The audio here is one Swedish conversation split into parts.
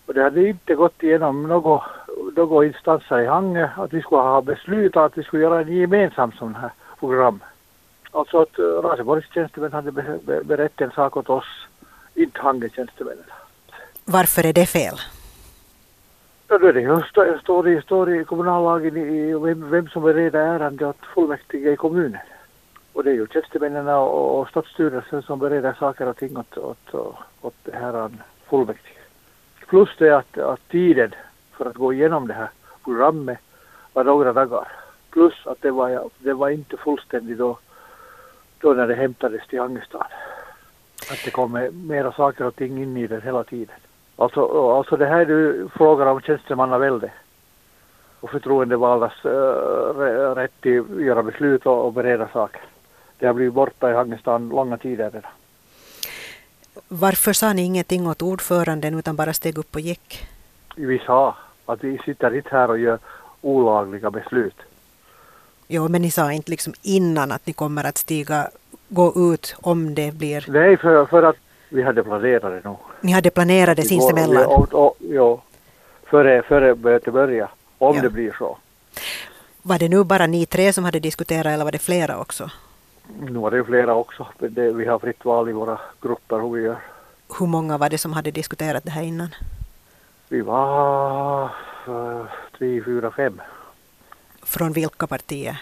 Och det hade inte gått igenom några instanser i Hangö att vi skulle ha beslutat att vi skulle göra en gemensam sån här program. Alltså att Raseborgs tjänstemän hade berättat en sak åt oss, inte Hangö-tjänstemännen. Varför är det fel? Ja, då är det ju står i kommunallagen i vem som bereder ärende åt fullmäktige i kommunen. Och det är ju tjänstemännen och stadsstyrelsen som bereder saker och ting åt det här fullmäktige. Plus det att tiden för att gå igenom det här programmet var några dagar. Plus att det var inte fullständigt då när det hämtades till Hangestad. Att det kom mera saker och ting in i det hela tiden. Alltså det här är ju frågan om tjänstemannavälde och förtroendevaldas rätt till att göra beslut och bereda saker. Det har blivit borta i Hangestad långa tider redan. Varför sa ni ingenting åt ordföranden utan bara steg upp och gick? Vi sa att vi sitter inte här och gör olagliga beslut. Jo, men ni sa inte liksom innan att ni kommer att gå ut om det blir... Nej, för att vi hade planerat det nog. Ni hade planerat det sinsemellan? Ja, före mötet börja, om det blir så. Var det nu bara ni tre som hade diskuterat eller var det flera också? Nu var det ju flera också. Vi har fritt val i våra grupper hur vi gör. Hur många var det som hade diskuterat det här innan? Vi var 3, 4, 5. Från vilka partier?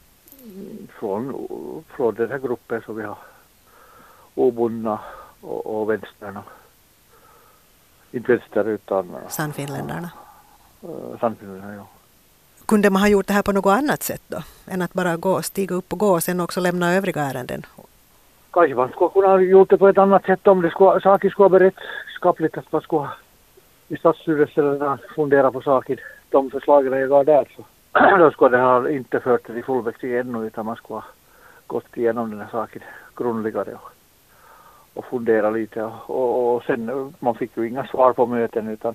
Från den här gruppen som vi har. Obundna och vänsterna. Inte vänster utan... Sannfinländarna? Sannfinländarna, ja. Kunde man ha gjort det här på något annat sätt då? Än att bara stiga upp och gå och sen också lämna övriga ärenden? Kanske man skulle kunna ha gjort det på ett annat sätt om saker skulle ha beredskapligt att man skulle i stadsstyrelsen fundera på saker. De förslagen jag gav där så då skulle det ha inte fört till fullmäktige ännu utan man skulle ha gått igenom den här saken grundligare och fundera lite och sen man fick ju inga svar på möten utan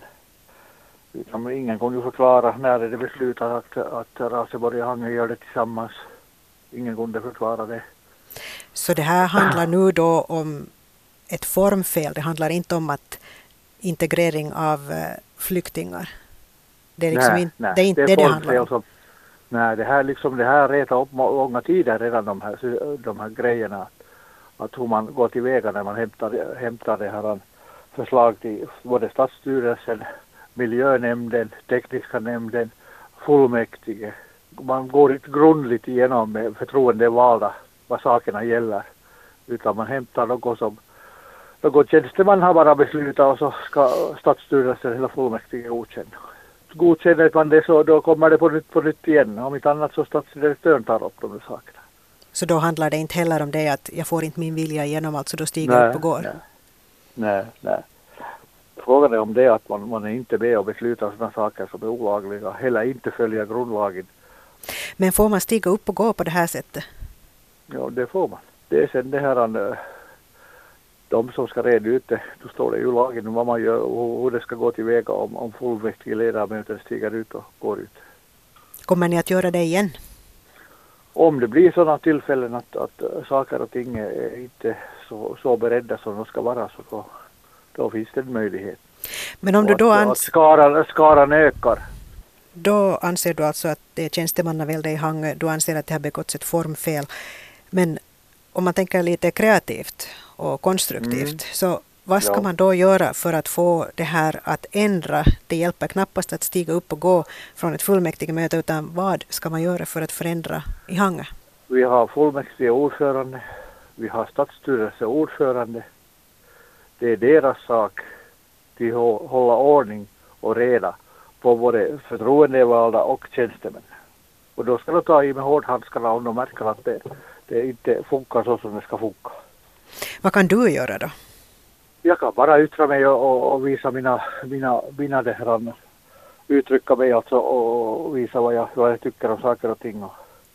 ingen kunde ju förklara när det beslutat att Raseborg och Hangö gör det tillsammans. Ingen kunde förklara det. Så det här handlar nu då om ett formfel. Det handlar inte om att integrering av flyktingar. Det är liksom det är inte det handlar om. Nej, det här retar upp många tider redan de här grejerna. Att hur man går tillväga när man hämtar det här förslag till både stadsstyrelsen, miljönämnden, tekniska nämnden, fullmäktige. Man går inte grundligt igenom med förtroendevalda vad sakerna gäller. Utan man hämtar något tjänsteman har bara beslutat och så ska stadsstyrelsen eller fullmäktige godkänna. Godkänner man det så då kommer det på nytt igen. Om inte annat så stadsdirektören tar upp de sakerna. Så då handlar det inte heller om det att jag får inte min vilja igenom alltså då stiger jag upp och går? Nej. Frågan är om det att man är inte med och beslutar sådana saker som är olagliga eller inte följer grundlagen. Men får man stiga upp och gå på det här sättet? Ja, det får man. Det är sen det här de som ska reda ut det, då står det ju lagen om vad man gör och hur det ska gå tillväga om fullmäktige ledamöter stiger ut och går ut. Kommer ni att göra det igen? Om det blir sådana tillfällen att saker och ting är inte så beredda som de ska vara så då finns det en möjlighet. Men om du då att skaran ökar. Då anser du alltså att det är tjänstemannavälde i Hangö, du anser att det har begåtts ett formfel. Men om man tänker lite kreativt och konstruktivt så vad ska man då göra för att få det här att ändra? Det hjälper knappast att stiga upp och gå från ett fullmäktigemöte utan vad ska man göra för att förändra i Hangö? Vi har fullmäktige ordförande, vi har stadsstyrelse ordförande. Det är deras sak att hålla ordning och reda på både förtroendevalda och tjänstemän. Och då ska de ta i med hårdhandskarna om de märker att det inte funkar så som det ska funka. Vad kan du göra då? Jag kan bara yttra mig och visa mina det här, uttrycka mig alltså och visa vad jag tycker om saker och ting.